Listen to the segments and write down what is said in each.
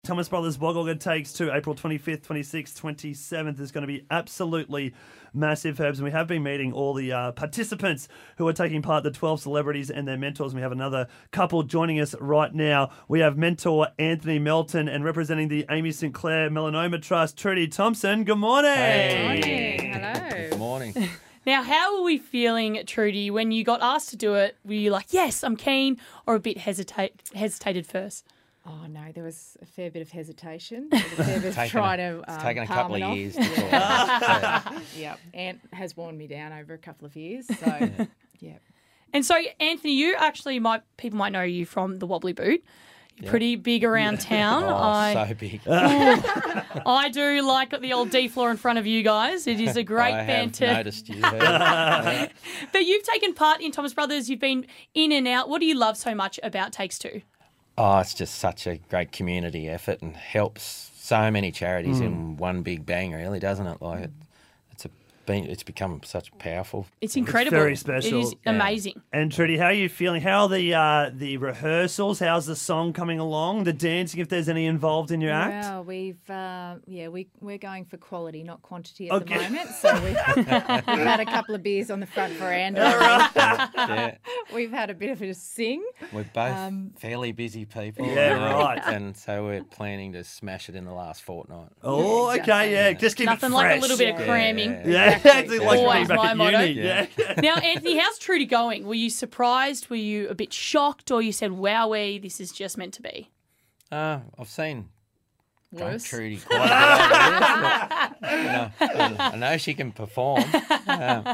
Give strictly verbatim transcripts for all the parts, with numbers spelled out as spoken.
Thomas Brothers Wagga Takes Two, April twenty-fifth, twenty-sixth, twenty-seventh is going to be absolutely massive, Herbs. And we have been meeting all the uh, participants who are taking part, the twelve celebrities and their mentors. And we have another couple joining us right now. We have mentor Anthony Melton and representing the Amy Sinclair Melanoma Trust, Trudy Thompson. Good morning. Hey. Morning. Hello. Good morning. Now, how were we feeling, Trudy, when you got asked to do it? Were you like, yes, I'm keen, or a bit hesitate hesitated first? Oh, no, there was a fair bit of hesitation. There was a fair bit of trying to um, It's taken a palm couple it of off. years to Yeah. talk. Yep. Ant has worn me down over a couple of years. So, yeah. And so, Anthony, you actually might, people might know you from the Wobbly Boot. You're Yeah. pretty big around town. Oh, I, so big. I do like the old D floor in front of you guys. It is a great I band have to. noticed you. Yeah. But you've taken part in Thomas Brothers. You've been in and out. What do you love so much about Takes Two? Oh, it's just such a great community effort and helps so many charities Mm. in one big bang, really, doesn't it? Like it, it's a been it's become such powerful. It's incredible. very special. It is Yeah. amazing. And Trudy, how are you feeling? How are the uh, the rehearsals? How's the song coming along? The dancing, if there's any involved in your act? Well, we've, uh, yeah, we, we're going for quality, not quantity at Okay. the moment. So we've, we've had a couple of beers on the front veranda. Yeah, We've had a bit of a sing. we're both Um, fairly busy people. Yeah, you know, right. And so we're planning to smash it in the last fortnight. Oh, Yeah, okay, exactly. yeah. Just keep Nothing it like fresh. a little bit of Yeah, cramming. yeah. Yeah, Exactly. it's like Always being back my at motto. uni. Yeah. Now, Anthony, how's Trudy going? Were you surprised? Were you a bit shocked? Or you said, wowee, this is just meant to be? Uh, I've seen Drunk Worse. Trudy quite a bit. But, you know, I know she can perform. Um,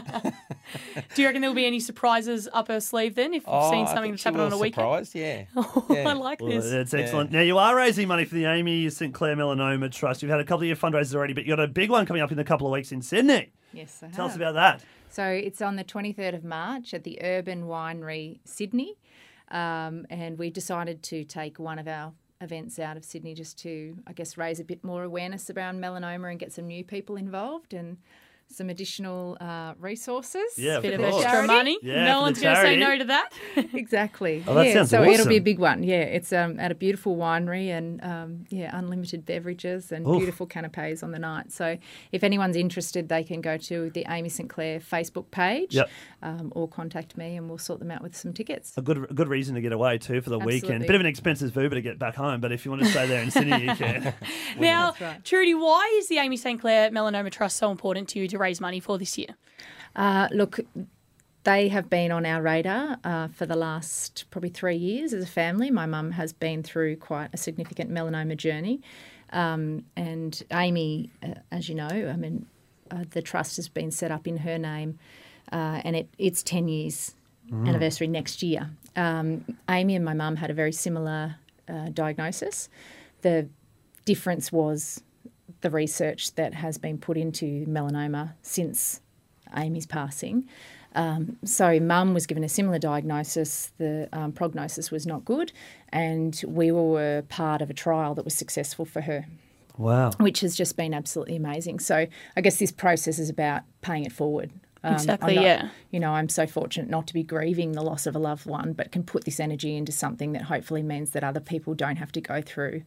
Do you reckon there'll be any surprises up her sleeve then if you've oh, seen I something think that's she happened on will a weekend? surprise, yeah. Oh, Yeah. I like Well, this. that's excellent. Now, you are raising money for the Amy Sinclair Melanoma Trust. You've had a couple of your fundraisers already, but you've got a big one coming up in a couple of weeks in Sydney. Yes, I Tell us have. about that. So it's on the twenty-third of March at the Urban Winery, Sydney. Um, and we decided to take one of our events out of Sydney just to, I guess, raise a bit more awareness around melanoma and get some new people involved and some additional uh, resources. Yeah, Bit of of course. extra Charity? money. Yeah, no for one's the going to say charity. no to that. Exactly. Oh, that yeah, sounds so it'll be a awesome. big one. Yeah, it's um, at a beautiful winery and um, yeah, unlimited beverages and Oof. beautiful canapes on the night. So if anyone's interested, they can go to the Amy Sinclair Facebook page Yep. um, or contact me and we'll sort them out with some tickets. A good a good reason to get away, too, for the weekend. Absolutely. Bit of an expensive Uber to get back home, but if you want to stay there in Sydney, you can. Now, That's right. Trudy, why is the Amy Sinclair Melanoma Trust so important to you to raise money for this year? Uh, look, they have been on our radar uh, for the last probably three years as a family. My mum has been through quite a significant melanoma journey. Um, and Amy, uh, as you know, I mean, uh, the trust has been set up in her name uh, and it, it's ten years anniversary next year. Um, Amy and my mum had a very similar uh, diagnosis. The difference was the research that has been put into melanoma since Amy's passing. Um, so mum was given a similar diagnosis. The um, prognosis was not good and we were part of a trial that was successful for her, Wow. which has just been absolutely amazing. So I guess this process is about paying it forward. Um, Exactly, I'm not- yeah. You know, I'm so fortunate not to be grieving the loss of a loved one, but can put this energy into something that hopefully means that other people don't have to go through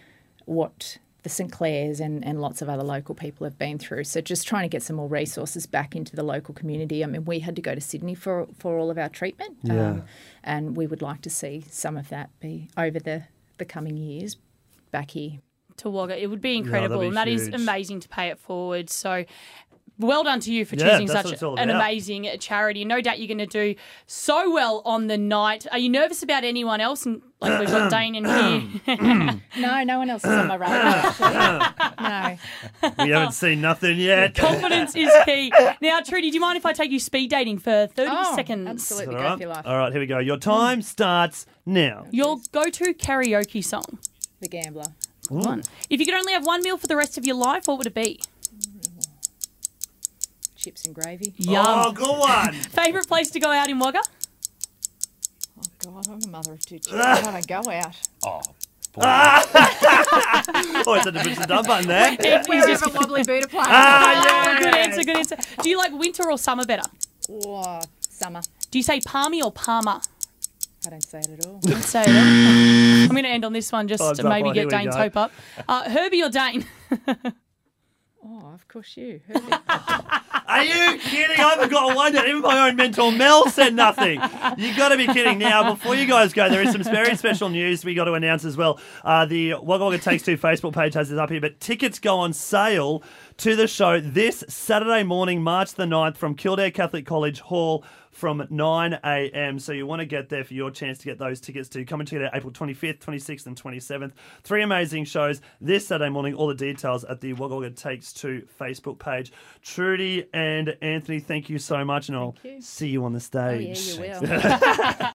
what the Sinclairs and, and lots of other local people have been through. So just trying to get some more resources back into the local community. I mean, we had to go to Sydney for, for all of our treatment. Yeah. And we would like to see some of that be over the, the coming years back here. To Wagga, it would be incredible, be and that is huge. amazing to pay it forward. So, well done to you for Yeah, choosing that's what such it's all an about. amazing charity. No doubt you're going to do so well on the night. Are you nervous about anyone else? And like we've got Dane in here. No, no one else is on my radar, actually. No. We haven't seen nothing yet. Confidence is key. Now, Trudy, do you mind if I take you speed dating for thirty Oh, seconds? absolutely. All Go right. for your life. All right, here we go. Your time starts now. Your go-to karaoke song. The Gambler. One. If you could only have one meal for the rest of your life, what would it be? Chips and gravy. Yum. Oh, good one. Favourite place to go out in Wagga? Oh, God, I'm a mother of two children. I don't go out. Oh, boy. Oh, it's at the push the dump button there. He's just- Wherever Wobbly Buddha plays. Ah, Oh, good yeah. answer, good answer. Do you like winter or summer better? Oh, summer. Do you say palmy or palmer? I don't say it at all. Don't say it. I'm going to end on this one just Time's to up. maybe Oh, here get we Dane's go. hope up. Uh, Herbie or Dane? Oh, of course you. Herbie. Are you kidding? I haven't got one yet. Even my own mentor Mel said nothing. You got to be kidding. Now, before you guys go, there is some very special news we got to announce as well. Uh, the Wagga Wagga Takes Two Facebook page has this up here, but tickets go on sale to the show this Saturday morning, March the ninth, from Kildare Catholic College Hall from nine a.m. So you want to get there for your chance to get those tickets to come and check it out April twenty-fifth, twenty-sixth and twenty-seventh. Three amazing shows this Saturday morning. All the details at the Wagga Wagga Takes Two Facebook page. Trudy and Anthony, thank you so much, and I'll Thank you. see you on the Oh, yeah, stage. you will.